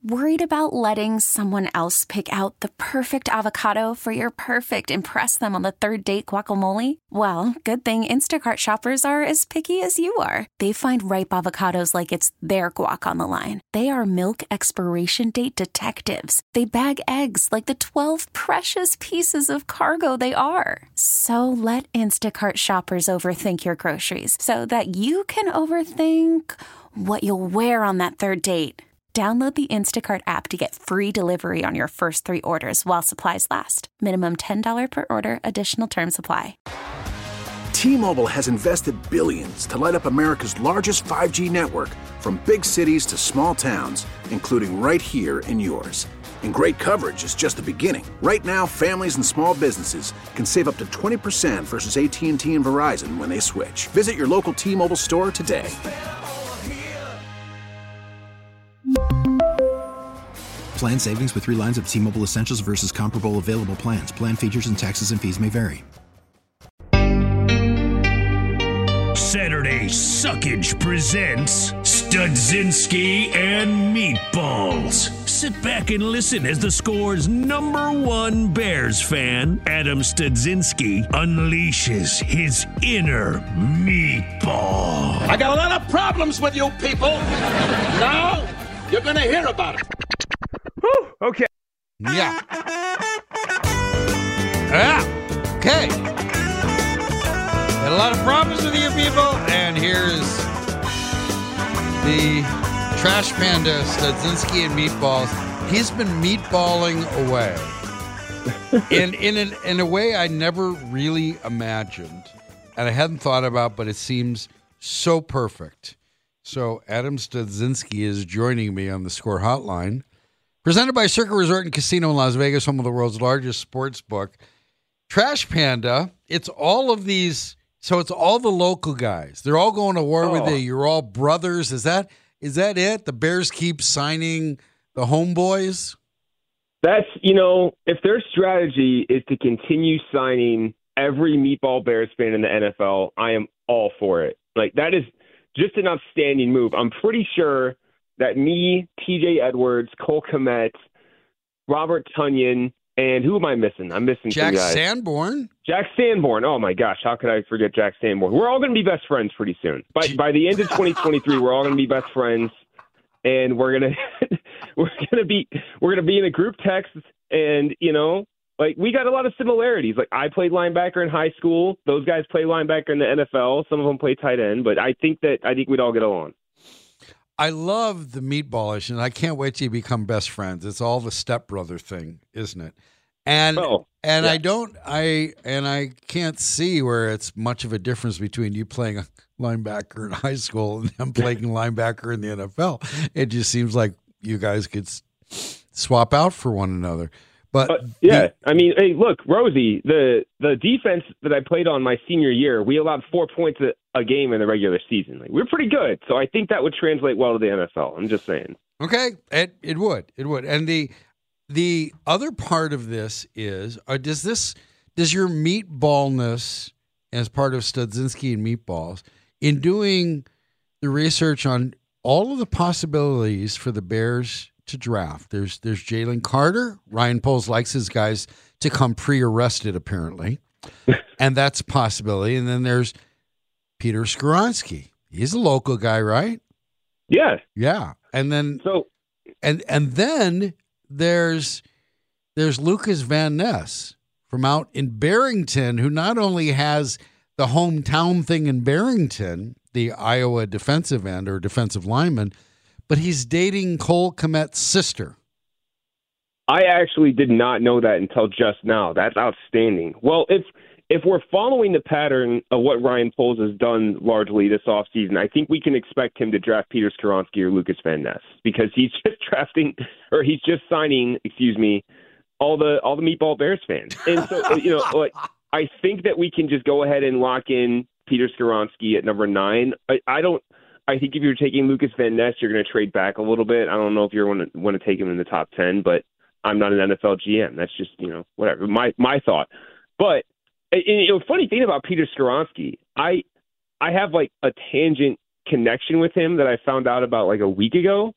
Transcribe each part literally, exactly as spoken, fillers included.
Worried about letting someone else pick out the perfect avocado for your perfect impress them on the third date guacamole? Well, good thing Instacart shoppers are as picky as you are. They find ripe avocados like it's their guac on the line. They are milk expiration date detectives. They bag eggs like the twelve precious pieces of cargo they are. So let Instacart shoppers overthink your groceries so that you can overthink what you'll wear on that third date. Download the Instacart app to get free delivery on your first three orders while supplies last. Minimum ten dollars per order. Additional terms apply. T-Mobile has invested billions to light up America's largest five G network, from big cities to small towns, including right here in yours. And great coverage is just the beginning. Right now, families and small businesses can save up to twenty percent versus A T and T and Verizon when they switch. Visit your local T-Mobile store today. Plan savings with three lines of T-Mobile Essentials versus comparable available plans. Plan features and taxes and fees may vary. Saturday Suckage presents Studzinski and Meatballs. Sit back and listen as the Score's number one Bears fan, Adam Studzinski, unleashes his inner meatball. I got a lot of problems with you people. Now you're going to hear about it. Whew, okay. Yeah. Yeah. Okay. Had a lot of problems with you people, and here's the Trash Panda, Studzinski and Meatballs. He's been meatballing away in in an, in a way I never really imagined, and I hadn't thought about, but it seems so perfect. So Adam Studzinski is joining me on the Score Hotline, presented by Circa Resort and Casino in Las Vegas, home of the world's largest sports book. Trash Panda, it's all of these, so it's all the local guys. They're all going to war oh. with you. You're all brothers. Is that is that it? The Bears keep signing the homeboys? That's, you know, if their strategy is to continue signing every Meatball Bears fan in the N F L, I am all for it. Like, that is just an outstanding move. I'm pretty sure that me, T J Edwards, Cole Kmet, Robert Tonyan, and who am I missing? I'm missing Jack some guys. Sanborn? Jack Sanborn. Oh, my gosh. How could I forget Jack Sanborn? We're all going to be best friends pretty soon. By, by the end of twenty twenty-three, we're all going to be best friends, and we're going to we're going to be we're going to be in a group text, and, you know, like, we got a lot of similarities. Like, I played linebacker in high school. Those guys play linebacker in the N F L. Some of them play tight end, but I think that I think we'd all get along. I love the meatballish, and I can't wait till you become best friends. It's all the stepbrother thing, isn't it? And oh, and yeah. I don't I and I can't see where it's much of a difference between you playing a linebacker in high school and them playing linebacker in the N F L. It just seems like you guys could swap out for one another. But, but yeah, I mean, hey, look, Rosie, the the defense that I played on my senior year, we allowed four points a, a game in the regular season. Like, we're pretty good, so I think that would translate well to the N F L. I'm just saying. Okay, it it would, it would. And the the other part of this is, uh, does this does your meatballness as part of Studzinski and Meatballs in doing the research on all of the possibilities for the Bears to draft? There's there's Jalen Carter. Ryan Poles likes his guys to come pre-arrested, apparently, and that's a possibility. And then there's Peter Skoronski. He's a local guy, right? Yeah, yeah. And then so, and and then there's there's Lucas Van Ness from out in Barrington, who not only has the hometown thing in Barrington, the Iowa defensive end or defensive lineman, but he's dating Cole Kmet's sister. I actually did not know that until just now. That's outstanding. Well, if if we're following the pattern of what Ryan Poles has done largely this offseason, I think we can expect him to draft Peter Skoronski or Lucas Van Ness, because he's just drafting, or he's just signing, excuse me, all the all the Meatball Bears fans. And so, you know, like, I think that we can just go ahead and lock in Peter Skoronski at number nine. I, I don't. I think if you're taking Lucas Van Ness, you're going to trade back a little bit. I don't know if you want to want to take him in the top ten, but I'm not an N F L G M. That's just, you know, whatever. My my thought. But and, you know, funny thing about Peter Skoronski, I I have like a tangent connection with him that I found out about like a week ago.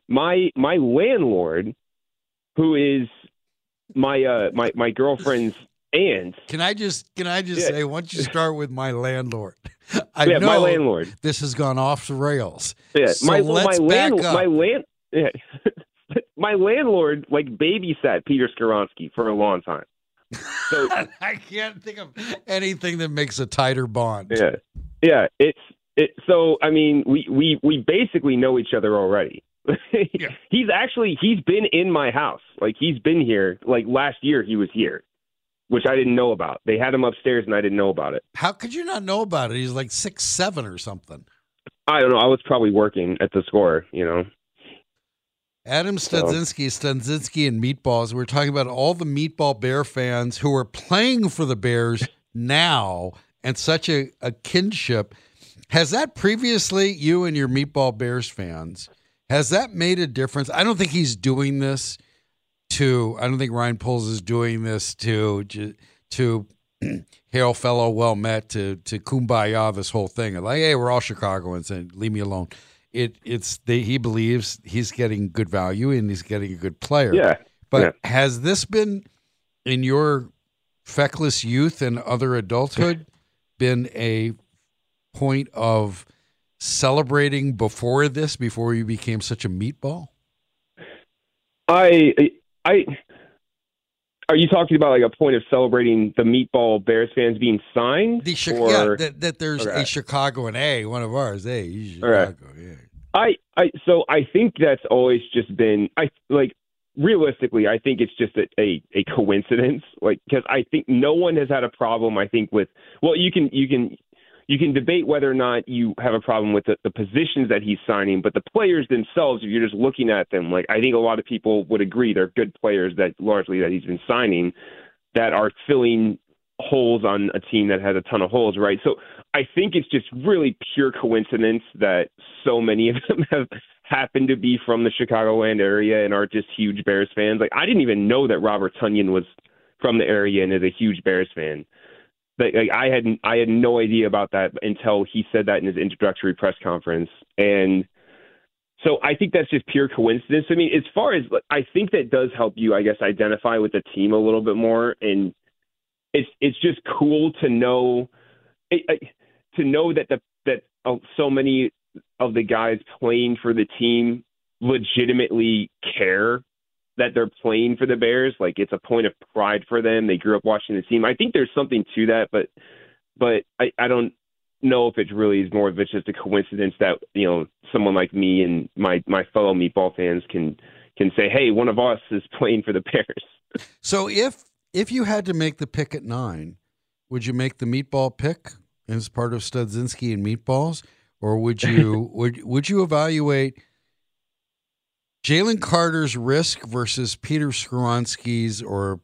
my my landlord, who is my uh, my my girlfriend's aunt. Can I just can I just Yeah. say, why don't you start with my landlord? I Yeah, know my landlord. this has gone off the rails. Yeah, So my let's my back land up. my land yeah. my landlord like babysat Peter Skoronsky for a long time. So I can't think of anything that makes a tighter bond. yeah, yeah, it's it. So I mean, we we we basically know each other already. Yeah. He's actually he's been in my house. Like he's been here. Like last year he was here, which I didn't know about. They had him upstairs and I didn't know about it. How could you not know about it? He's like six seven or something. I don't know. I was probably working at the Score. You know. Adam So- Studzinski, Studzinski and Meatballs. We're talking about all the Meatball Bear fans who are playing for the Bears now and such a, a kinship. Has that previously, you and your Meatball Bears fans, has that made a difference? I don't think he's doing this to, I don't think Ryan Poles is doing this to, to hail fellow, well met, to, to kumbaya this whole thing. Like, hey, we're all Chicagoans and leave me alone. It it's they, he believes he's getting good value and he's getting a good player. Yeah. But yeah. has this been in your feckless youth and other adulthood been a point of celebrating before this, before you became such a meatball? I I are you talking about like a point of celebrating the Meatball Bears fans being signed? The Chi- or, yeah, that, that there's okay. a Chicagoan, hey, one of ours, hey, he's Okay. Chicago, yeah. I, I so I think that's always just been I like realistically I think it's just a, a, a coincidence, like because I think no one has had a problem I think with well you can you can you can debate whether or not you have a problem with the, the positions that he's signing, but the players themselves, if you're just looking at them, like I think a lot of people would agree they're good players that largely that he's been signing that are filling holes on a team that has a ton of holes, right? So I think it's just really pure coincidence that so many of them have happened to be from the Chicagoland area and are just huge Bears fans. Like I didn't even know that Robert Tonyan was from the area and is a huge Bears fan. Like, like I had I had no idea about that until he said that in his introductory press conference. And so I think that's just pure coincidence. I mean, as far as I think that does help you, I guess, identify with the team a little bit more. And it's it's just cool to know it, to know that the that uh, so many of the guys playing for the team legitimately care that they're playing for the Bears. Like it's a point of pride for them. They grew up watching the team. I think there's something to that, but but I, I don't know if it really is more of it's just a coincidence that, you know, someone like me and my, my fellow Meatball fans can can say, hey, one of us is playing for the Bears. So if if you had to make the pick at nine, would you make the Meatball pick as part of Studzinski and Meatballs? Or would you would would you evaluate Jalen Carter's risk versus Peter Skoronsky's or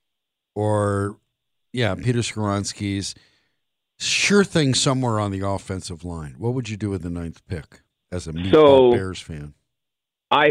or yeah, Peter Skoronsky's sure thing somewhere on the offensive line? What would you do with the ninth pick as a Meatball So, Bears fan? I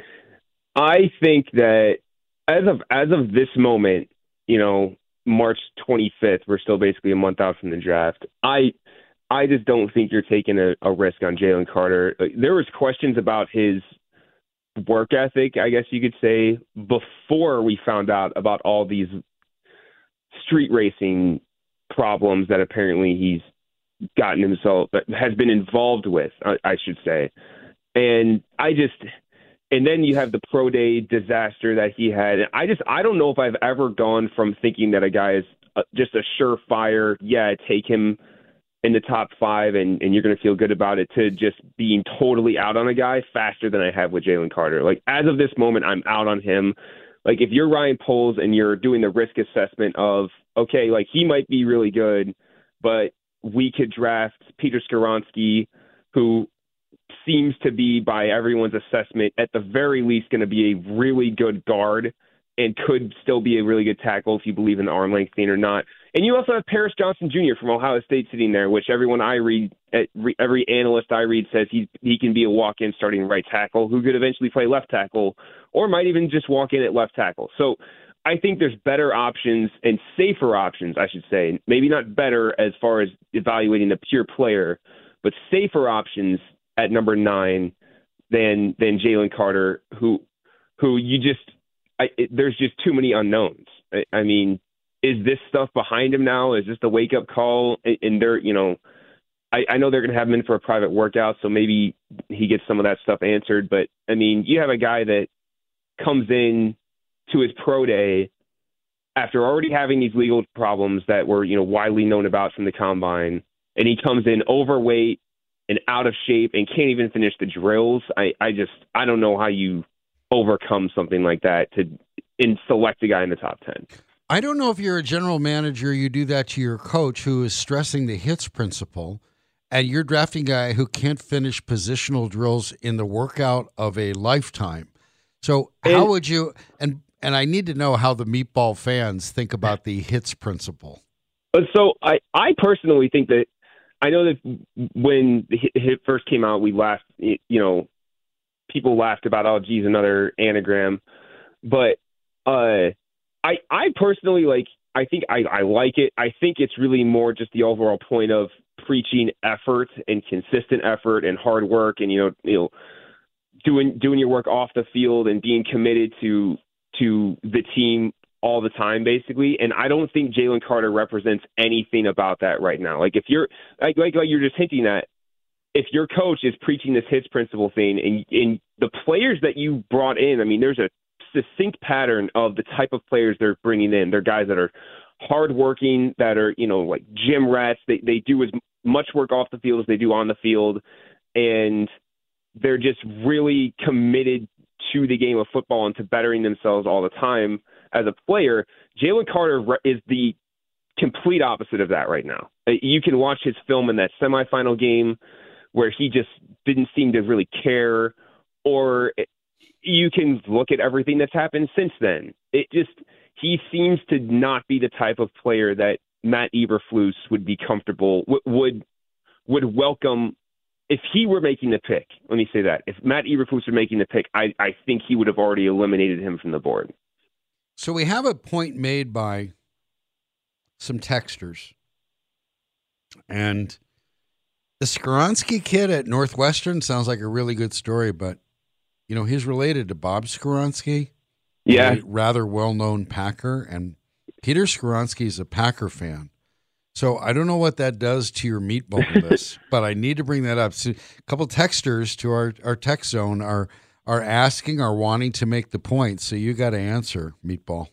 I think that as of as of this moment, you know, March twenty-fifth, we're still basically a month out from the draft. I I just don't think you're taking a, a risk on Jalen Carter. Like, there was questions about his work ethic, I guess you could say, before we found out about all these street racing problems that apparently he's gotten himself, has been involved with, I, I should say. And I just, and then you have the pro day disaster that he had. I just, I don't know if I've ever gone from thinking that a guy is uh, just a surefire, yeah, take him in the top five and, and you're going to feel good about it, to just being totally out on a guy faster than I have with Jalen Carter. Like, as of this moment, I'm out on him. Like, if you're Ryan Poles and you're doing the risk assessment of, okay, like, he might be really good, but we could draft Peter Skoronsky, who seems to be, by everyone's assessment, at the very least going to be a really good guard and could still be a really good tackle if you believe in the arm length thing or not. And you also have Paris Johnson Junior from Ohio State sitting there, which everyone I read, every analyst I read says he he can be a walk-in starting right tackle who could eventually play left tackle or might even just walk in at left tackle. So I think there's better options and safer options, I should say. Maybe not better as far as evaluating the pure player, but safer options at number nine than than Jalen Carter, who who you just I, it, there's just too many unknowns. I, I mean, is this stuff behind him now? Is this the wake up call? And, and they're you know, I, I know they're going to have him in for a private workout, so maybe he gets some of that stuff answered. But I mean, you have a guy that comes in to his pro day after already having these legal problems that were, you know, widely known about from the combine, and he comes in overweight and out of shape and can't even finish the drills. I, I just, I don't know how you overcome something like that to and select a guy in the top ten. I don't know if you're a general manager, you do that to your coach who is stressing the hits principle, and you're drafting a guy who can't finish positional drills in the workout of a lifetime. So how and, would you, and And I need to know how the meatball fans think about the hits principle. So I, I personally think that I know that when the hit first came out, we laughed, you know, people laughed about, oh, geez, another anagram. But uh, I I personally, like, I think I, I like it. I think it's really more just the overall point of preaching effort and consistent effort and hard work and, you know, you know, doing doing your work off the field and being committed to to the team all the time, basically. And I don't think Jalen Carter represents anything about that right now. Like if you're like, like, like you're just hinting at, if your coach is preaching this hits principle thing and, and the players that you brought in, I mean, there's a succinct pattern of the type of players they're bringing in. They're guys that are hardworking, that are, you know, like gym rats. They, they do as much work off the field as they do on the field. And they're just really committed to the game of football and to bettering themselves all the time as a player. Jalen Carter is the complete opposite of that right now. You can watch his film in that semifinal game where he just didn't seem to really care, or you can look at everything that's happened since then. It just, he seems to not be the type of player that Matt Eberflus would be comfortable, would, would welcome. If he were making the pick, let me say that, if Matt Eberflus were making the pick, I, I think he would have already eliminated him from the board. So we have a point made by some texters. And the Skoronski kid at Northwestern sounds like a really good story, but, you know, he's related to Bob Skoronski. Yeah. A rather well-known Packer, and Peter Skoronski is a Packer fan. So I don't know what that does to your meatball list, but I need to bring that up. So a couple texters to our, our text zone are are asking, are wanting to make the point. So you got to answer, meatball.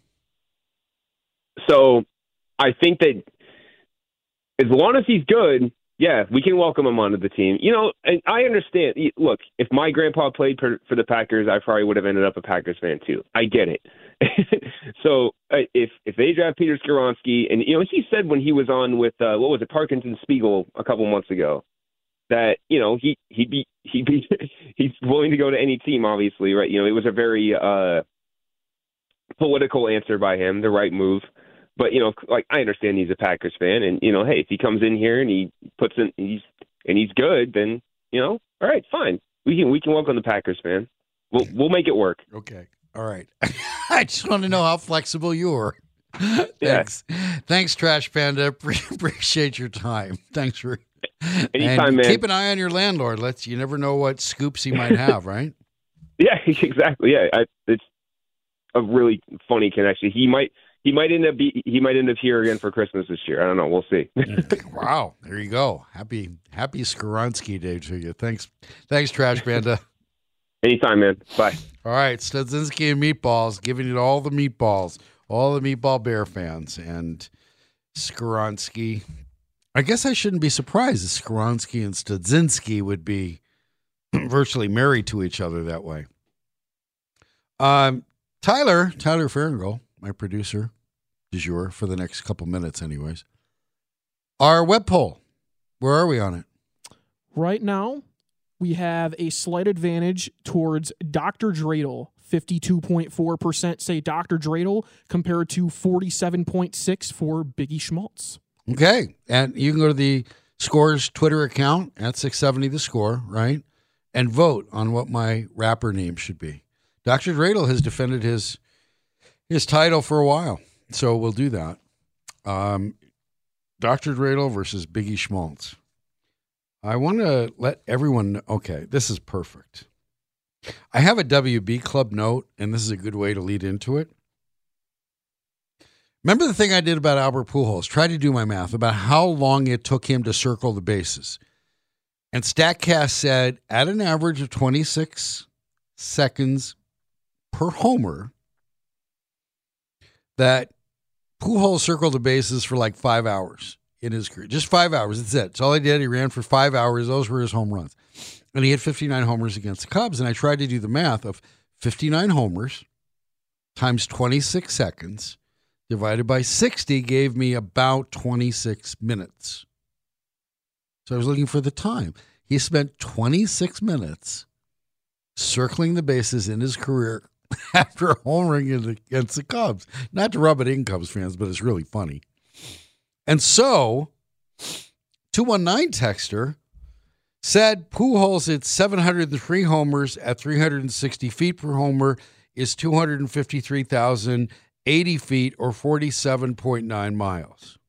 So I think that as long as he's good, yeah, we can welcome him onto the team. You know, and I understand. Look, if my grandpa played for, for the Packers, I probably would have ended up a Packers fan too. I get it. So uh, if if they draft Peter Skoronski, and you know, he said when he was on with uh, what was it, Parkinson Spiegel a couple months ago, that you know he he'd be he'd be he's willing to go to any team. Obviously, right? You know, it was a very uh, political answer by him, the right move. But you know, like I understand he's a Packers fan, and you know, hey, if he comes in here and he puts in he's and he's good, then you know, all right, fine, we can we can welcome the Packers fan. We'll we'll make it work. Okay. All right. I just want to know how flexible you are. Thanks. Yeah. Thanks, Trash Panda. Appreciate your time. Thanks for anytime, and man. Keep an eye on your landlord. Let's you never know what scoops he might have, right? Yeah, exactly. Yeah, I, it's a really funny connection. He might he might end up be, he might end up here again for Christmas this year. I don't know. We'll see. Wow. There you go. Happy Happy Skoronski Day to you. Thanks. Thanks, Trash Panda. Anytime, man. Bye. All right, Studzinski and Meatballs, giving it all the meatballs, all the Meatball Bear fans, and Skoronski. I guess I shouldn't be surprised if Skoronski and Studzinski would be virtually married to each other that way. Um, Tyler, Tyler Farringhall, my producer du jour for the next couple minutes anyways. Our web poll, where are we on it? Right now, we have a slight advantage towards Doctor Dreidel. fifty-two point four percent say Doctor Dreidel compared to forty-seven point six for Biggie Schmaltz. Okay. And you can go to the Scores Twitter account at six seventy The Score, right? And vote on what my rapper name should be. Doctor Dreidel has defended his his title for a while, so we'll do that. Um, Doctor Dreidel versus Biggie Schmaltz. I want to let everyone know, okay, this is perfect. I have a W B Club note, and this is a good way to lead into it. Remember the thing I did about Albert Pujols? Try to do my math about how long it took him to circle the bases. And StatCast said at an average of twenty-six seconds per homer that Pujols circled the bases for like five hours in his career. Just five hours. That's it. That's all he did. He ran for five hours. Those were his home runs. And he had fifty-nine homers against the Cubs. And I tried to do the math of fifty-nine homers times twenty-six seconds divided by sixty gave me about twenty-six minutes. So I was looking for the time. He spent twenty-six minutes circling the bases in his career after homering against the Cubs. Not to rub it in, Cubs fans, but it's really funny. And so, two one nine texter said Pujols hit seven hundred three homers at three hundred sixty feet per homer is two hundred fifty-three thousand eighty feet or forty-seven point nine miles.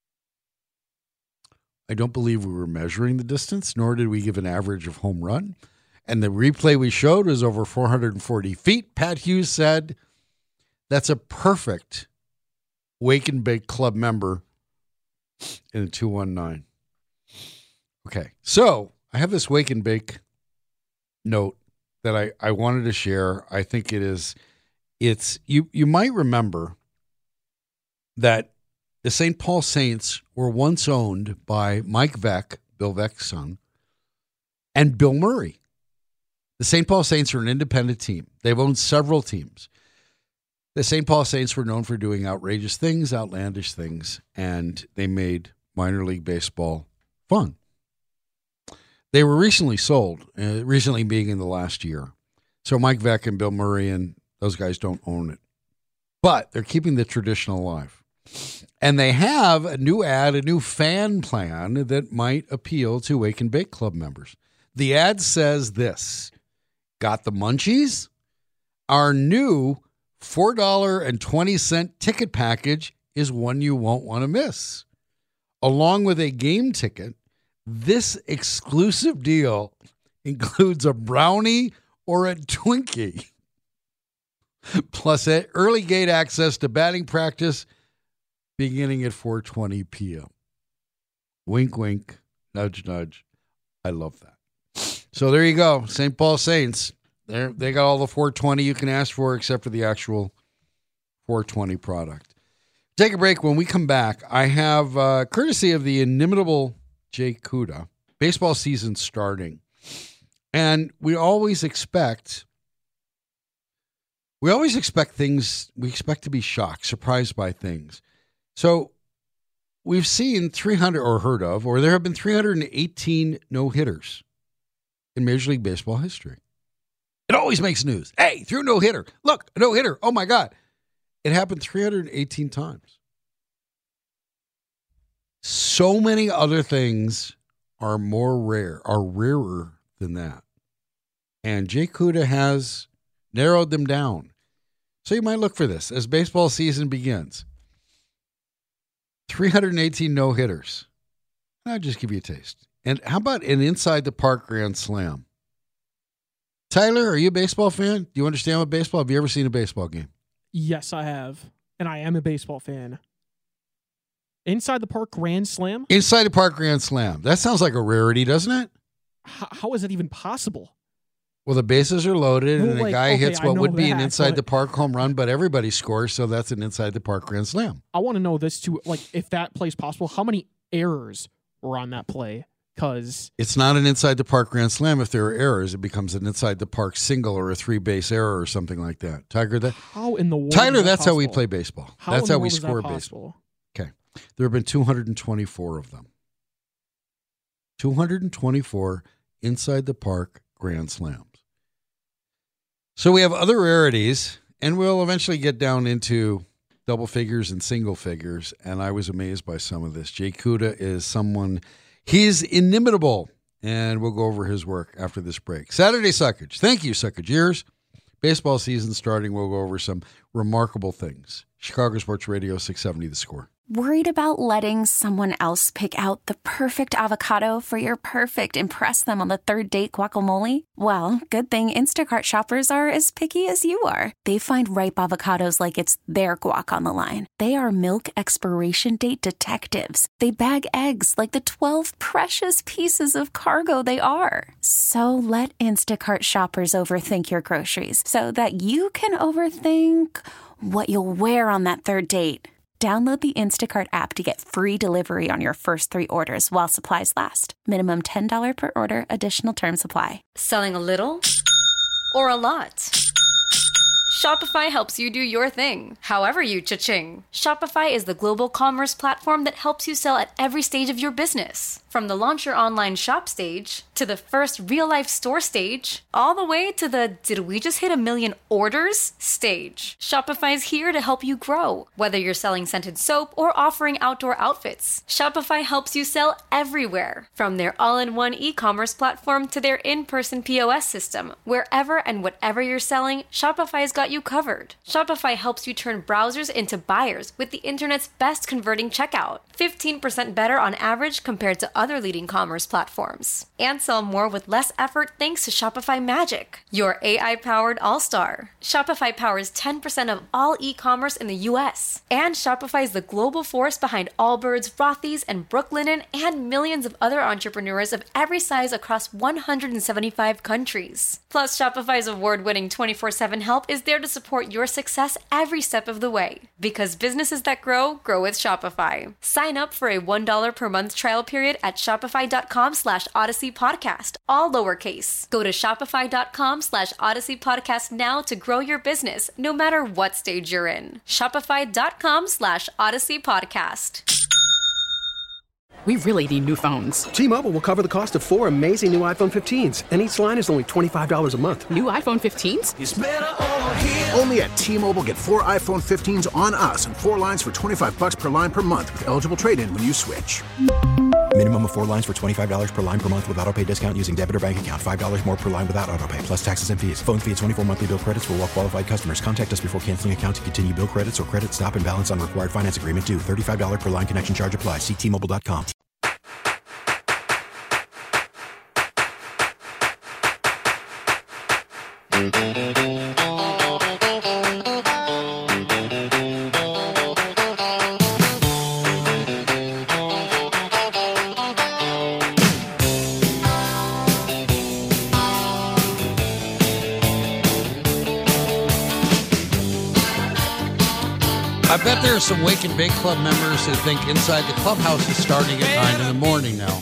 I don't believe we were measuring the distance, nor did we give an average of home run. And the replay we showed was over four hundred forty feet. Pat Hughes said that's a perfect Wake and Bake Club member in a two one nine. Okay, so I have this Wake and Bake note that I, I wanted to share. I think it is, it's, you, you might remember that the Saint Paul Saints were once owned by Mike Veeck, Bill Veeck's son, and Bill Murray. The Saint Paul Saints are an independent team. They've owned several teams. The Saint Paul Saints were known for doing outrageous things, outlandish things, and they made minor league baseball fun. They were recently sold, uh, recently being in the last year. So Mike Veeck and Bill Murray and those guys don't own it. But they're keeping the tradition alive. And they have a new ad, a new fan plan that might appeal to Wake and Bake Club members. The ad says this: got the munchies? Our new four dollars and twenty cents ticket package is one you won't want to miss. Along with a game ticket, this exclusive deal includes a brownie or a Twinkie, plus early gate access to batting practice beginning at four twenty p.m. Wink, wink, nudge, nudge. I love that. So there you go. Saint Paul Saints. They they got all the four twenty you can ask for except for the actual four twenty product. Take a break. When we come back, I have, uh, courtesy of the inimitable Jay Kuda, baseball season starting. And we always expect, we always expect things, we expect to be shocked, surprised by things. So we've seen three hundred, or heard of, or there have been three hundred eighteen no-hitters in Major League Baseball history. It always makes news. Hey, threw a no-hitter. Look, a no-hitter. Oh, my God. It happened three hundred eighteen times. So many other things are more rare, are rarer than that. And Jay Kuda has narrowed them down. So you might look for this as baseball season begins. three hundred eighteen no-hitters. I'll just give you a taste. And how about an inside the park grand slam? Tyler, are you a baseball fan? Do you understand what baseball? Have you ever seen a baseball game? Yes, I have. And I am a baseball fan. Inside the park grand slam? Inside the park grand slam. That sounds like a rarity, doesn't it? H- how is that even possible? Well, the bases are loaded, well, and like, the guy okay, hits what would be that, an inside the park home run, but everybody scores, so that's an inside the park grand slam. I want to know this too, like if that play's possible, how many errors were on that play? Because it's not an inside the park grand slam. If there are errors, it becomes an inside the park single or a three base error or something like that. Tiger, that how in the world? Tyler, that that's possible? how we play baseball. How that's how we score baseball. Okay, there have been two hundred twenty-four of them. two hundred twenty-four inside the park grand slams. So we have other rarities, and we'll eventually get down into double figures and single figures. And I was amazed by some of this. Jay Kuda is someone. He's inimitable, and we'll go over his work after this break. Saturday Suckage. Thank you, Suckageers. Baseball season starting. We'll go over some remarkable things. Chicago Sports Radio, six seventy The Score. Worried about letting someone else pick out the perfect avocado for your perfect impress them on the third date guacamole? Well, good thing Instacart shoppers are as picky as you are. They find ripe avocados like it's their guac on the line. They are milk expiration date detectives. They bag eggs like the twelve precious pieces of cargo they are. So let Instacart shoppers overthink your groceries so that you can overthink what you'll wear on that third date. Download the Instacart app to get free delivery on your first three orders while supplies last. Minimum ten dollars per order. Additional terms apply. Selling a little or a lot? Shopify helps you do your thing, however you cha-ching. Shopify is the global commerce platform that helps you sell at every stage of your business. From the launch your online shop stage, to the first real-life store stage, all the way to the did we just hit a million orders stage. Shopify's here to help you grow. Whether you're selling scented soap or offering outdoor outfits, Shopify helps you sell everywhere. From their all-in-one e-commerce platform to their in-person P O S system, wherever and whatever you're selling, Shopify's got you covered. Shopify helps you turn browsers into buyers with the internet's best converting checkout. fifteen percent better on average compared to other leading commerce platforms. And sell more with less effort thanks to Shopify Magic, your A I-powered all-star. Shopify powers ten percent of all e-commerce in the U S. And Shopify is the global force behind Allbirds, Rothy's, and Brooklinen, and millions of other entrepreneurs of every size across one hundred seventy-five countries. Plus, Shopify's award-winning twenty-four seven help is there to support your success every step of the way. Because businesses that grow, grow with Shopify. Sign up for a one dollar per month trial period at shopify.com slash Odyssey Podcast, all lowercase. Go to shopify.com slash Odyssey Podcast now to grow your business, no matter what stage you're in. Shopify.com slash Odyssey Podcast. We really need new phones. T-Mobile will cover the cost of four amazing new iPhone fifteens, and each line is only twenty-five dollars a month. New iPhone fifteens? It's better over here. Only at T-Mobile, get four iPhone fifteens on us and four lines for twenty-five dollars per line per month with eligible trade-in when you switch. Minimum of four lines for twenty-five dollars per line per month with autopay discount using debit or bank account. five dollars more per line without autopay, plus taxes and fees. Phone fee at twenty-four monthly bill credits for well-qualified customers. Contact us before canceling account to continue bill credits or credit stop and balance on required finance agreement due. thirty-five dollars per line connection charge applies. See T Mobile dot com. I bet there are some Wake and Bake Club members who think Inside the Clubhouse is starting at nine in the morning now.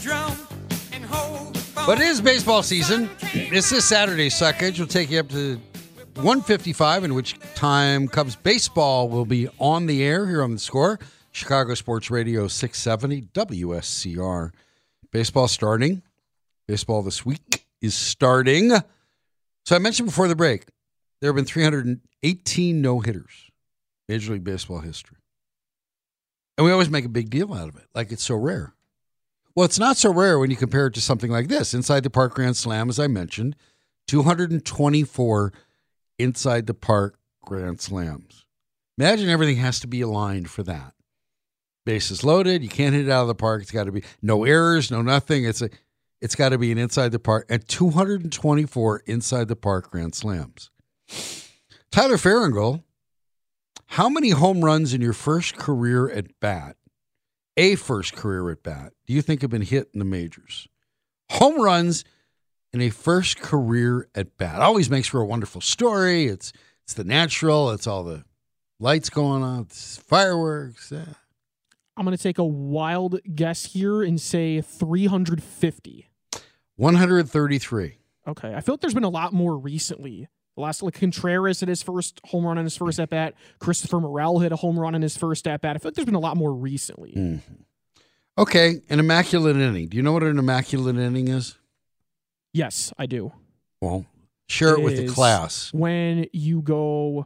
But it is baseball season. It's this Saturday, Suckage. We'll take you up to one fifty-five, in which time Cubs baseball will be on the air here on The Score. Chicago Sports Radio six seventy W S C R. Baseball starting. Baseball this week is starting. So I mentioned before the break, there have been three hundred eighteen no-hitters. Major League Baseball history. And we always make a big deal out of it, like it's so rare. Well, it's not so rare when you compare it to something like this. Inside the Park Grand Slam, as I mentioned, two hundred twenty-four Inside the Park Grand Slams. Imagine everything has to be aligned for that. Bases loaded, you can't hit it out of the park. It's got to be no errors, no nothing. It's a, it's got to be an Inside the Park, and two hundred twenty-four Inside the Park Grand Slams. Tyler Farringle, how many home runs in your first career at bat, a first career at bat, do you think have been hit in the majors? Home runs in a first career at bat. Always makes for a wonderful story. It's it's the natural. It's all the lights going on. It's fireworks. Yeah. I'm going to take a wild guess here and say three hundred fifty. one hundred thirty-three. Okay. I feel like there's been a lot more recently. Last, like Contreras hit his first home run in his first at bat. Christopher Morel hit a home run in his first at bat. I feel like there's been a lot more recently. Mm-hmm. Okay, an immaculate inning. Do you know what an immaculate inning is? Yes, I do. Well, share it, it with the class. When you go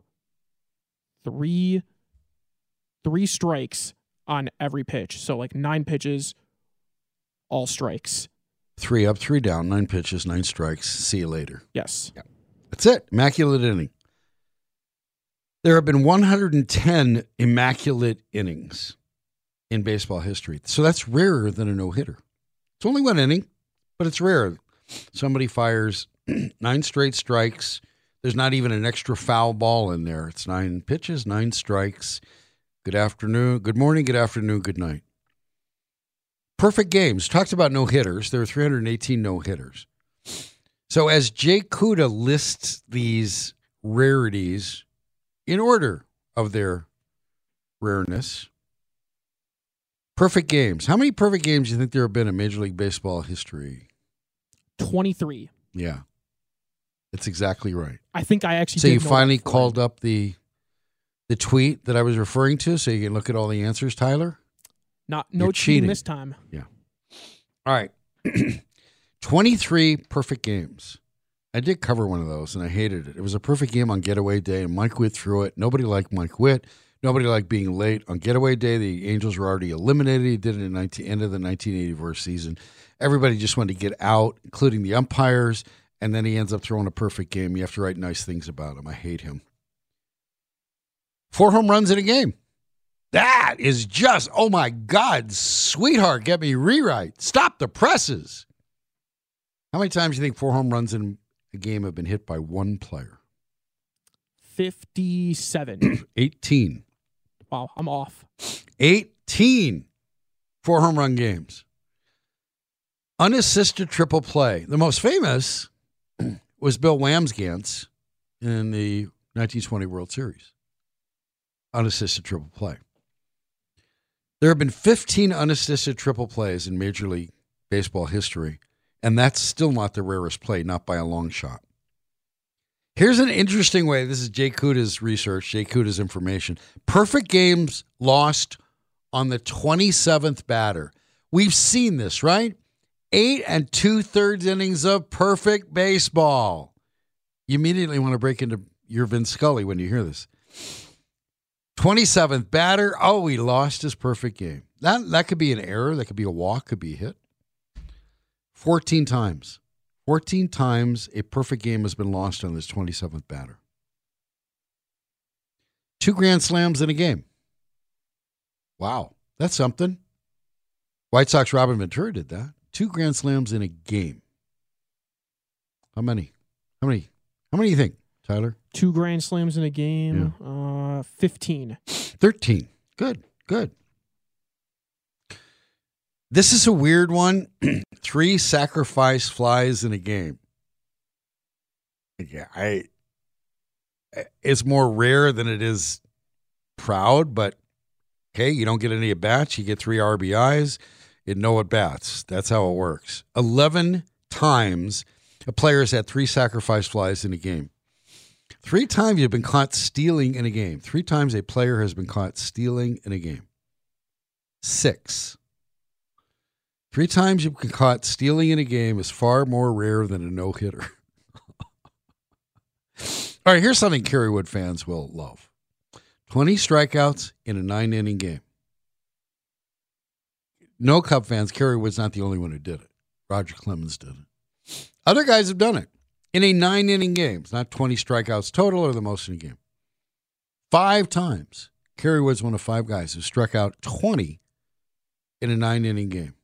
three, three strikes on every pitch, so like nine pitches, all strikes. Three up, three down, nine pitches, nine strikes. See you later. Yes. Yeah. That's it. Immaculate inning. There have been one hundred ten immaculate innings. in baseball history. So that's rarer than a no-hitter. It's only one inning, but it's rare. Somebody fires nine straight strikes. There's not even an extra foul ball in there. It's nine pitches, nine strikes. Good afternoon, good morning, good afternoon, good night. Perfect games. Talked about no-hitters. There are three hundred eighteen no-hitters. So as Jay Kuda lists these rarities in order of their rareness, perfect games. How many perfect games do you think there have been in Major League Baseball history? twenty-three. Yeah. That's exactly right. I think I actually So did you know finally that called up the the tweet that I was referring to so you can look at all the answers, Tyler? Not no You're cheating cheating this time. Yeah. All right. twenty-three perfect games. I did cover one of those, and I hated it. It was a perfect game on Getaway Day, and Mike Witt threw it. Nobody liked Mike Witt. Nobody liked being late. On Getaway Day, the Angels were already eliminated. He did it at the end of the nineteen eighty-four season. Everybody just wanted to get out, including the umpires, and then he ends up throwing a perfect game. You have to write nice things about him. I hate him. Four home runs in a game. That is just, oh my God, sweetheart, get me rewrite. Stop the presses. How many times do you think four home runs in a game have been hit by one player? fifty-seven. eighteen. Wow, I'm off. eighteen four home run games. Unassisted triple play. The most famous was Bill Wamsgans in the nineteen twenty World Series. Unassisted triple play. There have been fifteen unassisted triple plays in Major League Baseball history, and that's still not the rarest play, not by a long shot. Here's an interesting way. This is Jay Kuda's research, Jay Kuda's information. Perfect games lost on the twenty-seventh batter. We've seen this, right? Eight and two-thirds innings of perfect baseball. You immediately want to break into your Vin Scully when you hear this. twenty-seventh batter. Oh, he lost his perfect game. That, that could be an error. That could be a walk. Could be a hit. fourteen times. fourteen times a perfect game has been lost on this twenty-seventh batter. Two grand slams in a game. Wow. That's something. White Sox Robin Ventura did that. Two grand slams in a game. How many? How many? How many do you think, Tyler? Two grand slams in a game. Yeah. Uh, fifteen. thirteen. Good. Good. This is a weird one. Three sacrifice flies in a game. Yeah, I. It's more rare than it is proud, but okay, you don't get any at bats. You get three R B Is in no at bats. That's how it works. Eleven times a player has had three sacrifice flies in a game. Three times you've been caught stealing in a game. Three times a player has been caught stealing in a game. Six. Three times you've been caught stealing in a game is far more rare than a no-hitter. All right, here's something Kerrywood fans will love. twenty strikeouts in a nine-inning game. No Cub fans, Kerrywood's not the only one who did it. Roger Clemens did it. Other guys have done it in a nine-inning game. It's not twenty strikeouts total or the most in a game. Five times. Kerrywood's one of five guys who struck out twenty in a nine-inning game.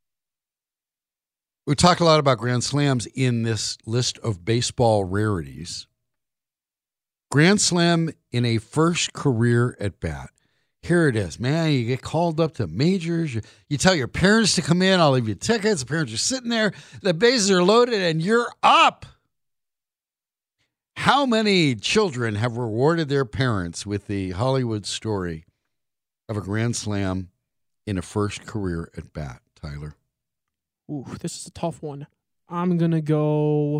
We talked a lot about grand slams in this list of baseball rarities. Grand slam in a first career at bat. Here it is. Man, you get called up to majors. You, you tell your parents to come in. I'll leave you tickets. The parents are sitting there. The bases are loaded, and you're up. How many children have rewarded their parents with the Hollywood story of a grand slam in a first career at bat, Tyler? Ooh, this is a tough one. I'm going to go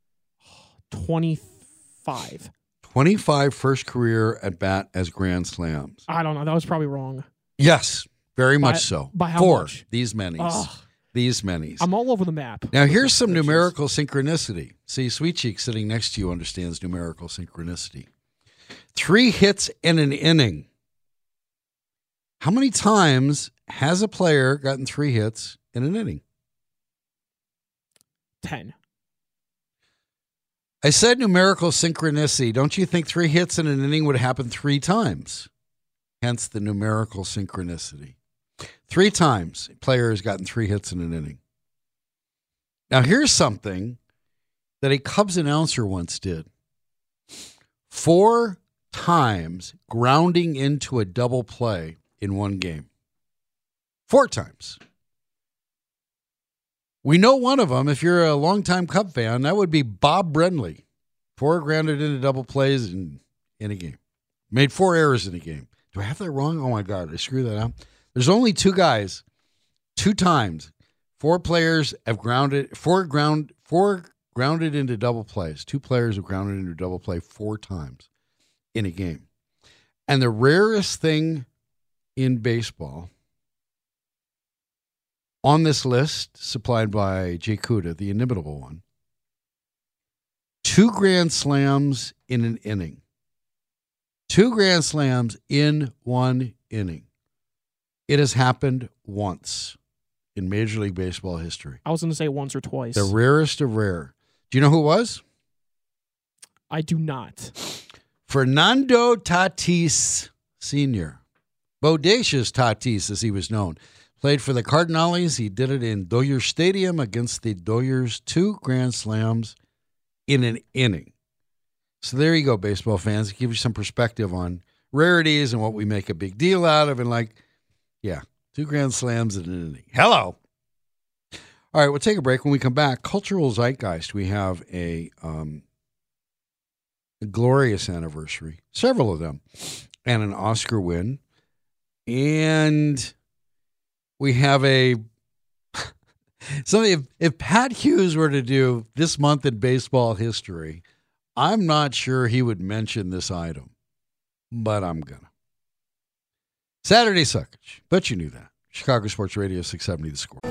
twenty-five. twenty-five first career at bat as grand slams. I don't know. That was probably wrong. Yes, very much by, so. By how Four. much? These many. These many. I'm all over the map. Now, here's some numerical synchronicity. See, Sweet Cheek sitting next to you understands numerical synchronicity. Three hits in an inning. How many times has a player gotten three hits in an inning? Ten. I said numerical synchronicity. Don't you think three hits in an inning would happen three times? Hence the numerical synchronicity. Three times a player has gotten three hits in an inning. Now, here's something that a Cubs announcer once did. Four times grounding into a double play in one game. Four times. We know one of them, if you're a longtime Cub fan, that would be Bob Brenly. Four grounded into double plays in, in a game. Made four errors in a game. Do I have that wrong? Oh, my God. I screwed that up. There's only two guys, two times. Four players have grounded, four ground, four grounded into double plays. Two players have grounded into double play four times in a game. And the rarest thing in baseball on this list, supplied by Jay Kuda, the inimitable one, two grand slams in an inning. Two grand slams in one inning. It has happened once in Major League Baseball history. I was going to say once or twice. The rarest of rare. Do you know who it was? I do not. Fernando Tatis Senior Bodacious Tatis, as he was known. Played for the Cardinals. He did it in Dodger Stadium against the Dodgers. Two grand slams in an inning. So there you go, baseball fans. It gives you some perspective on rarities and what we make a big deal out of. And like, yeah, two grand slams in an inning. Hello. All right, we'll take a break. When we come back, Cultural Zeitgeist. We have a, um, a glorious anniversary, several of them, and an Oscar win. And we have a something. If, if Pat Hughes were to do this month in baseball history, I'm not sure he would mention this item, but I'm gonna. Saturday Suckage, but you knew that. Chicago Sports Radio six seventy The Score.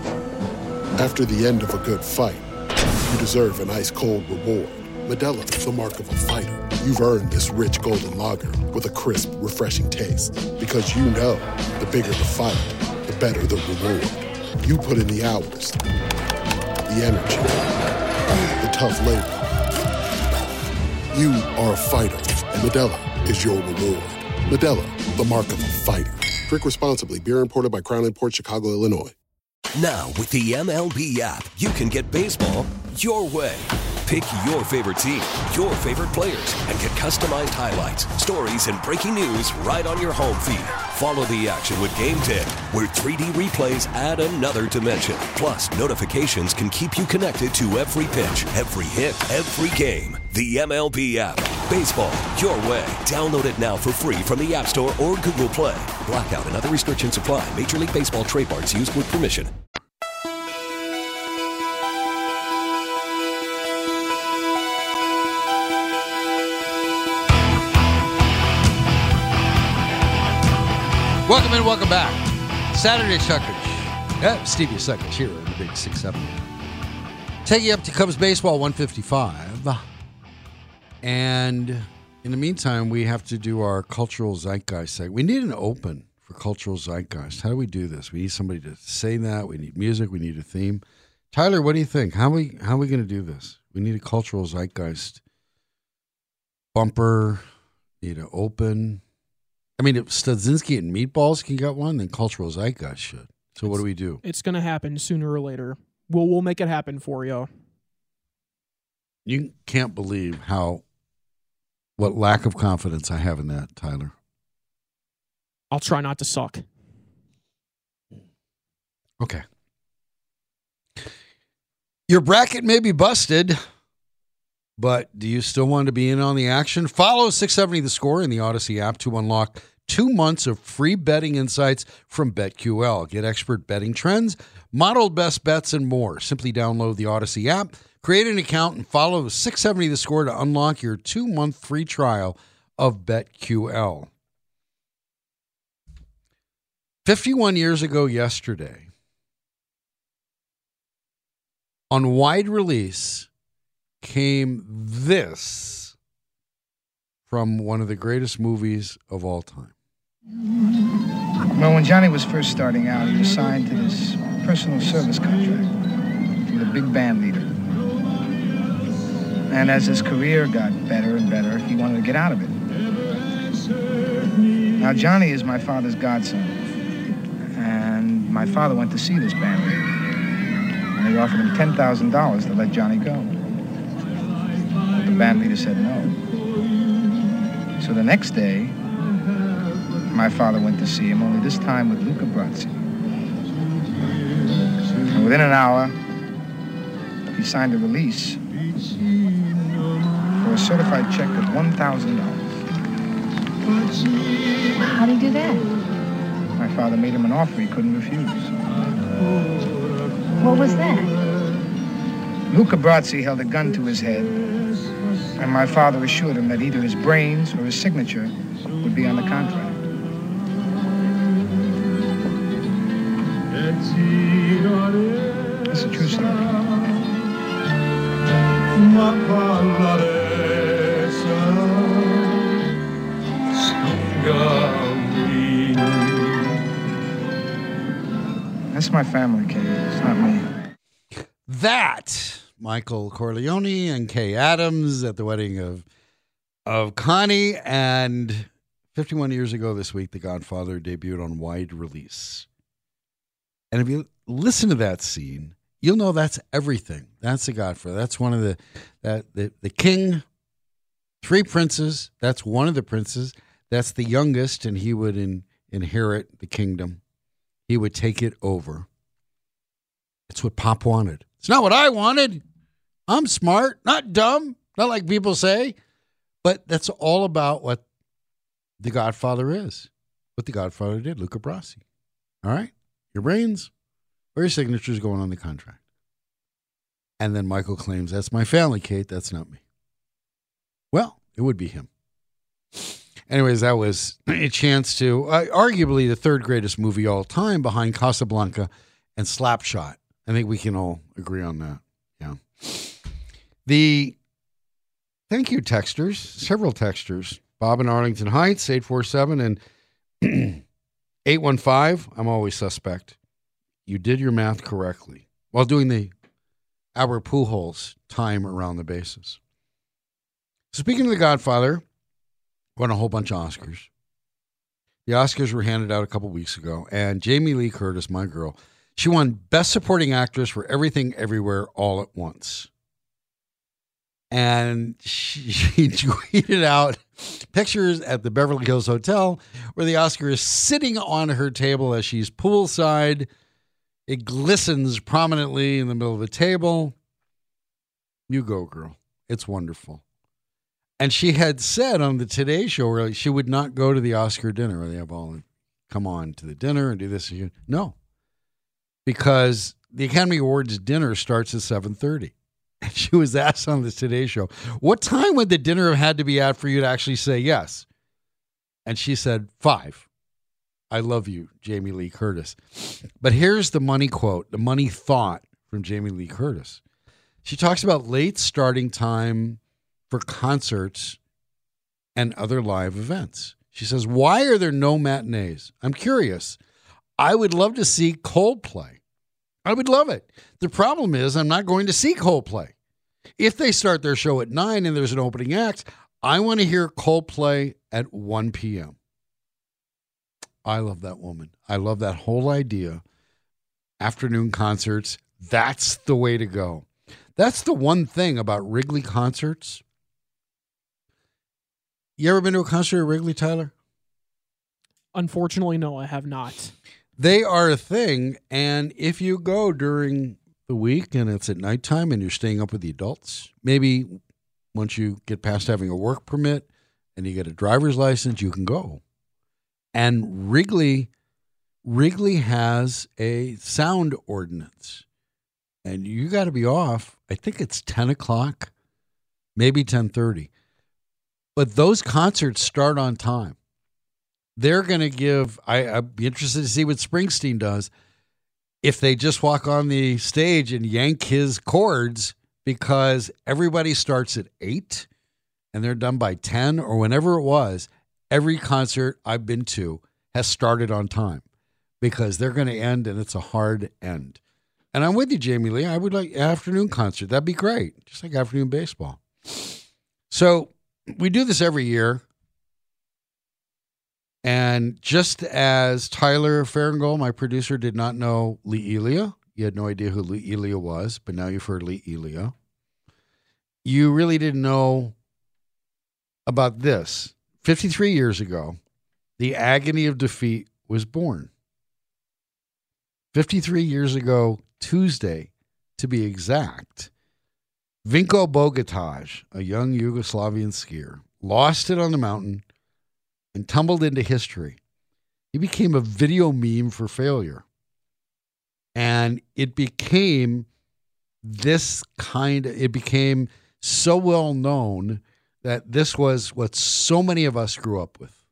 After the end of a good fight, you deserve an ice-cold reward. Modelo is the mark of a fighter. You've earned this rich golden lager with a crisp, refreshing taste. Because you know, the bigger the fight, the better the reward. You put in the hours, the energy, the tough labor. You are a fighter, and Modelo is your reward. Modelo, the mark of a fighter. Drink responsibly. Beer imported by Crown Imports, Chicago, Illinois. Now, with the M L B app, you can get baseball your way. Pick your favorite team, your favorite players, and get customized highlights, stories, and breaking news right on your home feed. Follow the action with Game ten, where three D replays add another dimension. Plus, notifications can keep you connected to every pitch, every hit, every game. The M L B app. Baseball your way. Download it now for free from the App Store or Google Play. Blackout and other restrictions apply. Major League Baseball trademarks used with permission. Welcome and welcome back. Saturday Suckage. Yeah, Stevie Suckage here in the Big six seventy. Taking you up to Cubs baseball one fifty-five. And in the meantime, we have to do our Cultural Zeitgeist segment. We need an open for Cultural Zeitgeist. How do we do this? We need somebody to say that. We need music. We need a theme. Tyler, what do you think? How are we, how are we going to do this? We need a Cultural Zeitgeist bumper. Need an open. I mean, if Studzinski and Meatballs can get one, then Cultural Zeitgeist should. So what do we do? It's going to happen sooner or later. We'll we'll make it happen for you. You can't believe how, what lack of confidence I have in that, Tyler. I'll try not to suck. Okay. Your bracket may be busted, but do you still want to be in on the action? Follow six seventy The Score in the Odyssey app to unlock two months of free betting insights from BetQL. Get expert betting trends, modeled best bets, and more. Simply download the Odyssey app, create an account, and follow six seventy The Score to unlock your two-month free trial of BetQL. fifty-one years ago yesterday, on wide release, came this from one of the greatest movies of all time. Well, when Johnny was first starting out, he was signed to this personal service contract with a big band leader. And as his career got better and better, he wanted to get out of it. Now, Johnny is my father's godson. my father went to see this band leader, and they offered him ten thousand dollars to let Johnny go. But the band leader said no. So the next day, my father went to see him, only this time with Luca Brasi. And within an hour, he signed a release for a certified check of one thousand dollars. How'd he do that? My father made him an offer he couldn't refuse. What was that? Luca Brasi held a gun to his head, and my father assured him that either his brains or his signature would be on the contract. It's a true story. That's my family, Kay. It's not me. That, Michael Corleone and Kay Adams at the wedding of of Connie. And fifty-one years ago this week, The Godfather debuted on wide release. And if you listen to that scene, you'll know that's everything. That's The Godfather. That's one of the, that the, the king, three princes. That's one of the princes. That's the youngest, and he would in, inherit the kingdom. He would take it over. It's what Pop wanted. It's not what I wanted. I'm smart, not dumb, not like people say. But that's all about what The Godfather is, what The Godfather did, Luca Brasi. All right? Your brains or your signature's going on the contract. And then Michael claims, that's my family, Kate. That's not me. Well, it would be him. Anyways, that was a chance to, uh, arguably the third greatest movie all time behind Casablanca and Slapshot. I think we can all agree on that. Yeah. The, thank you, texters, several texters. Bob in Arlington Heights, eight four seven, and eight one five, I'm always suspect. You did your math correctly while doing the Albert Pujols time around the bases. Speaking of The Godfather, won a whole bunch of Oscars. The Oscars were handed out a couple weeks ago, and Jamie Lee Curtis, my girl, she won Best Supporting Actress for Everything Everywhere All at Once. And she, she tweeted out pictures at the Beverly Hills Hotel where the Oscar is sitting on her table as she's poolside. It glistens prominently in the middle of the table. You go, girl. It's wonderful. And she had said on the Today Show where she would not go to the Oscar dinner where they have all come on to the dinner and do this. No, because the Academy Awards dinner starts at seven thirty. And she was asked on the Today Show, what time would the dinner have had to be at for you to actually say yes? And she said, five. I love you, Jamie Lee Curtis. But here's the money quote, the money thought from Jamie Lee Curtis. She talks about late starting time for concerts and other live events. She says, why are there no matinees? I'm curious. I would love to see Coldplay. I would love it. The problem is I'm not going to see Coldplay. If they start their show at nine and there's an opening act, I want to hear Coldplay at one p.m. I love that woman. I love that whole idea. Afternoon concerts, that's the way to go. That's the one thing about Wrigley concerts. You ever been to a concert at Wrigley, Tyler? Unfortunately, no, I have not. They are a thing, and if you go during the week and it's at nighttime and you're staying up with the adults, maybe once you get past having a work permit and you get a driver's license, you can go. And Wrigley, Wrigley has a sound ordinance, and you got to be off. I think it's ten o'clock, maybe ten thirty. But those concerts start on time. They're going to give, I, I'd be interested to see what Springsteen does if they just walk on the stage and yank his chords, because everybody starts at eight and they're done by ten or whenever it was. Every concert I've been to has started on time because they're going to end and it's a hard end. And I'm with you, Jamie Lee. I would like an afternoon concert. That'd be great. Just like afternoon baseball. So we do this every year. And just as Tyler Farringall, my producer, did not know Lee Elia, you had no idea who Lee Elia was, but now you've heard Lee Elia. You really didn't know about this. fifty-three years ago, the agony of defeat was born. fifty-three years ago, Tuesday, to be exact, Vinko Bogataj, a young Yugoslavian skier, lost it on the mountain and tumbled into history. He became a video meme for failure. And it became this kind of, it became so well known that this was what so many of us grew up with.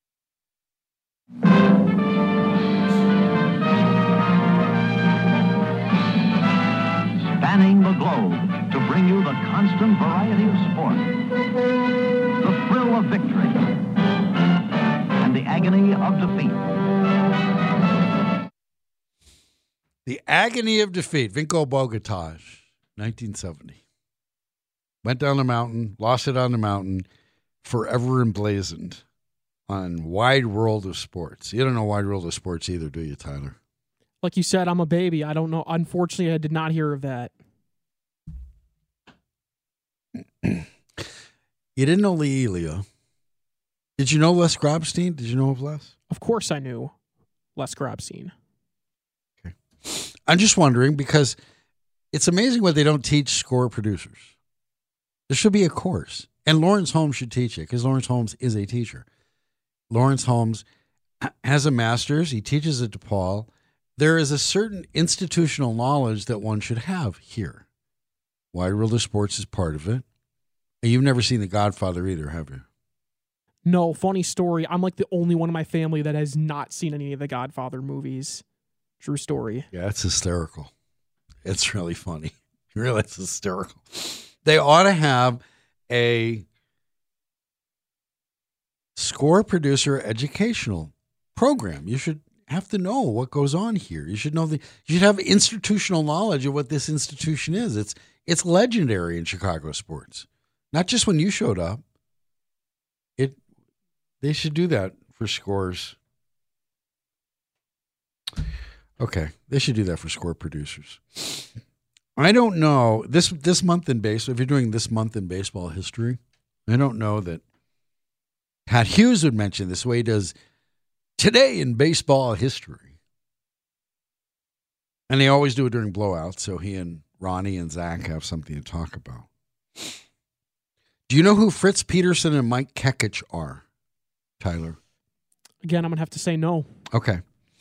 Spanning the globe to bring you the constant variety of sport, the thrill of victory, and the agony of defeat. The agony of defeat. Vinko Bogataj, nineteen seventy. Went down the mountain, lost it on the mountain, forever emblazoned on Wide World of Sports. You don't know Wide World of Sports either, do you, Tyler? Like you said, I'm a baby. I don't know. Unfortunately, I did not hear of that. You didn't know Lee Elia. Did you know Les Grobstein? Did you know of Les? Of course I knew Les Grobstein. Okay. I'm just wondering because it's amazing what they don't teach score producers. There should be a course. And Lawrence Holmes should teach it because Lawrence Holmes is a teacher. Lawrence Holmes has a master's. He teaches at DePaul. There is a certain institutional knowledge that one should have here. Wide World of Sports is part of it. And you've never seen The Godfather either, have you? No, funny story. I'm like the only one in my family that has not seen any of the Godfather movies. True story. Yeah, it's hysterical. It's really funny. Really, it's hysterical. They ought to have a score producer educational program. You should have to know what goes on here. You should know the. You should have institutional knowledge of what this institution is. It's it's legendary in Chicago sports. Not just when you showed up. It. They should do that for scores. Okay, they should do that for score producers. I don't know this this month in baseball. If you're doing this month in baseball history, I don't know that Pat Hughes would mention this way he does today in baseball history. And they always do it during blowouts, so he and Ronnie and Zach have something to talk about. Do you know who Fritz Peterson and Mike Kekich are, Tyler? Again, I'm going to have to say no. Okay.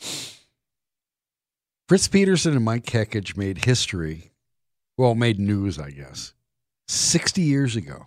Fritz Peterson and Mike Kekich made history, well, made news, I guess, sixty years ago.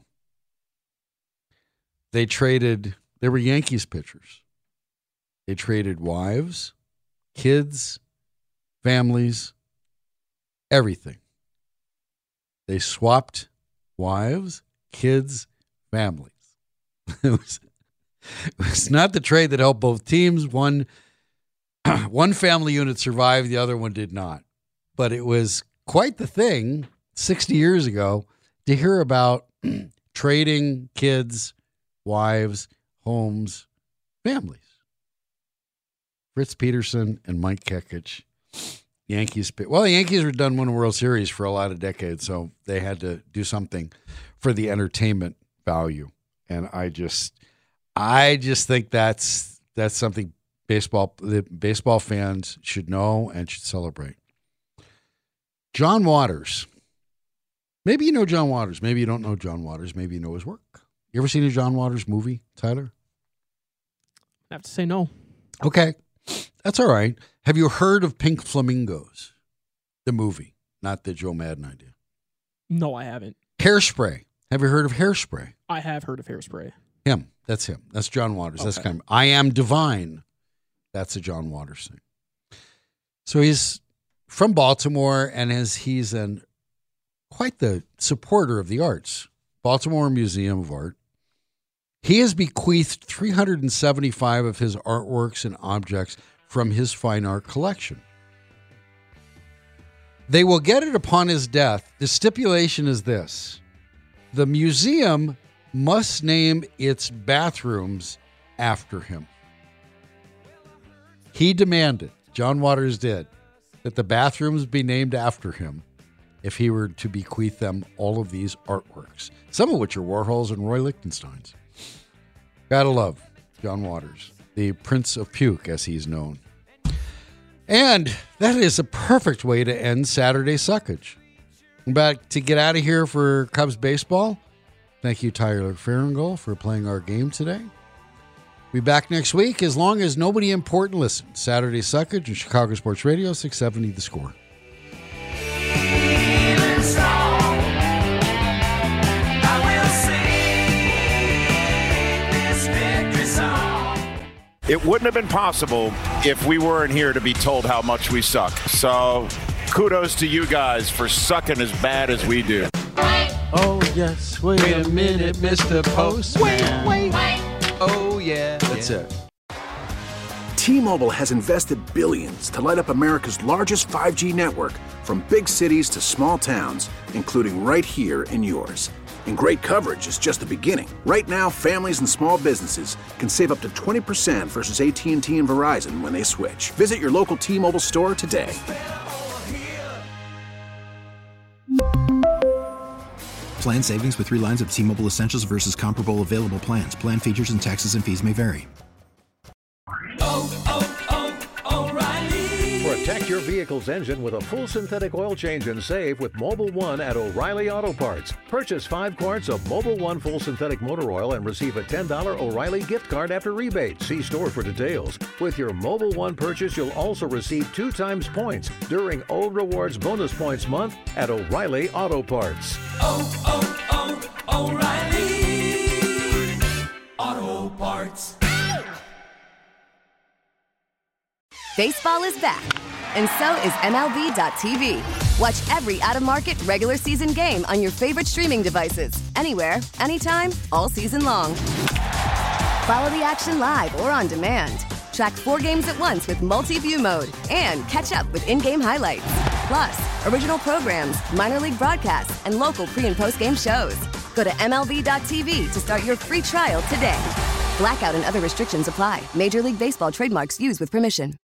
They traded, they were Yankees pitchers. They traded wives, kids, families, everything. They swapped wives, kids, families. It was, it was not the trade that helped both teams. One, one family unit survived, the other one did not. But it was quite the thing sixty years ago to hear about trading kids, wives, homes, families. Fritz Peterson and Mike Kekich, Yankees. Well, the Yankees were done winning World Series for a lot of decades, so they had to do something for the entertainment value. And I just, I just think that's that's something baseball the baseball fans should know and should celebrate. John Waters. Maybe you know John Waters. Maybe you don't know John Waters. Maybe you know his work. You ever seen a John Waters movie, Tyler? I have to say no. Okay. That's all right. Have you heard of Pink Flamingos? The movie, not the Joe Madden idea. No, I haven't. Hairspray. Have you heard of Hairspray? I have heard of Hairspray. Him. That's him. That's John Waters. Okay. That's kind of I Am Divine. That's a John Waters thing. So he's from Baltimore, and as he's an quite the supporter of the arts. Baltimore Museum of Art. He has bequeathed three hundred seventy-five of his artworks and objects from his fine art collection. They will get it upon his death. The stipulation is this. The museum must name its bathrooms after him. He demanded, John Waters did, that the bathrooms be named after him if he were to bequeath them all of these artworks, some of which are Warhol's and Roy Lichtenstein's. Gotta love John Waters, the Prince of Puke, as he's known. And that is a perfect way to end Saturday Suckage. But to get out of here for Cubs baseball, thank you, Tyler Farringall, for playing our game today. Be back next week as long as nobody important listens. Saturday Suckage and Chicago Sports Radio, six seventy The Score. It wouldn't have been possible if we weren't here to be told how much we suck. So kudos to you guys for sucking as bad as we do. Oh, yes. Wait, wait a minute, Mister Postman. Wait, wait. Oh, yeah. That's yeah. it. T-Mobile has invested billions to light up America's largest five G network, from big cities to small towns, including right here in yours. And great coverage is just the beginning. Right now, families and small businesses can save up to twenty percent versus A T and T and Verizon when they switch. Visit your local T-Mobile store today. Plan savings with three lines of T-Mobile Essentials versus comparable available plans. Plan features and taxes and fees may vary. Protect your vehicle's engine with a full synthetic oil change and save with Mobil one at O'Reilly Auto Parts. Purchase five quarts of Mobil one full synthetic motor oil and receive a ten dollars O'Reilly gift card after rebate. See store for details. With your Mobil one purchase, you'll also receive two times points during O Rewards Bonus Points Month at O'Reilly Auto Parts. Oh, oh, oh, O'Reilly Auto Parts. Baseball is back, and so is M L B dot T V. Watch every out-of-market regular season game on your favorite streaming devices, anywhere, anytime, all season long. Follow the action live or on demand. Track four games at once with multi-view mode and catch up with in-game highlights. Plus, original programs, minor league broadcasts, and local pre- and post-game shows. Go to M L B dot T V to start your free trial today. Blackout and other restrictions apply. Major League Baseball trademarks used with permission.